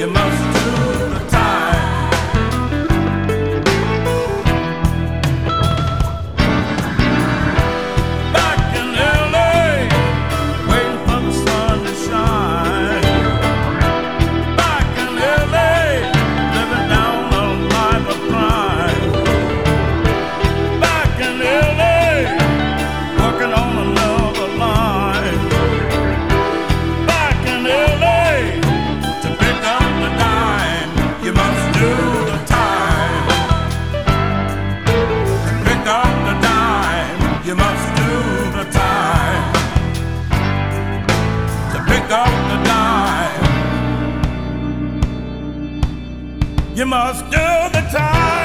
You must do the time. Back in LA, waiting for the sun to shine. Back in LA, living down the life of crime. Back in LA, working on another line. Back in LA, to pick up the dime, you must do the time. To pick up the dime, you must do the time. To pick up the dime, you must do the time.